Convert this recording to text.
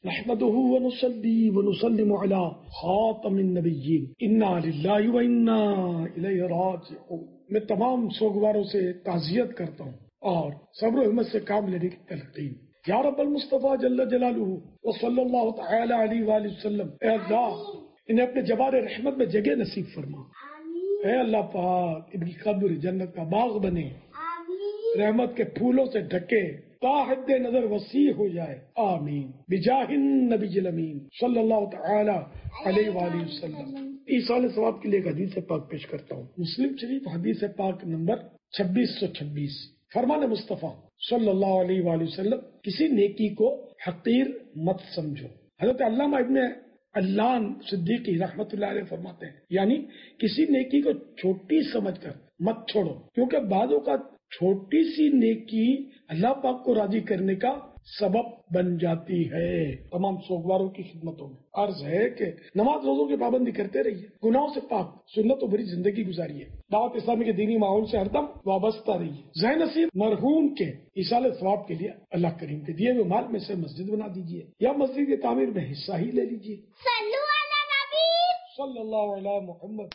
نحمده ونصلي ونسلم على خاتم النبیین انا للہ و انا الیہ راجعون۔ میں تمام سوگواروں سے تعزیت کرتا ہوں اور صبر و ہمت سے کام لینے کی تلقین۔ یا رب المصطفیٰ جل جلالہ و صلی اللہ تعالی علیہ وآلہ وسلم، اے اللہ انہیں اپنے جبار رحمت میں جگہ نصیب فرما۔ اے اللہ پاک ان کی قبر جنت کا باغ بنے، رحمت کے پھولوں سے ڈھکے، تا حد نظر وسیع ہو جائے، آمین بجاہ النبی الامین صلی اللہ تعالی علیہ وآلہ وسلم۔ ایصال ثواب کے لیے ایک حدیث پاک پیش کرتا ہوں۔ مسلم شریف حدیث پاک نمبر 2626، فرمان مصطفیٰ صلی اللہ علیہ وآلہ وسلم، کسی نیکی کو حقیر مت سمجھو۔ حضرت علامہ ابن علان صدیقی رحمت اللہ علیہ فرماتے ہیں، یعنی کسی نیکی کو چھوٹی سمجھ کر مت چھوڑو، کیونکہ بعض اوقات چھوٹی سی نیکی اللہ پاک کو راضی کرنے کا سبب بن جاتی ہے۔ تمام سوگواروں کی خدمتوں میں عرض ہے کہ نماز روزوں کی پابندی کرتے رہیے، گناہوں سے پاک سنت و بری زندگی گزاریے، دعوت اسلامی کے دینی ماحول سے ہر دم وابستہ رہیے۔ ذہن نصیب مرحوم کے ایصال ثواب کے لیے اللہ کریم کے دیے ہوئے مال میں سے مسجد بنا دیجیے یا مسجد کی تعمیر میں حصہ ہی لے لیجیے۔ صلی اللہ علیہ محمد۔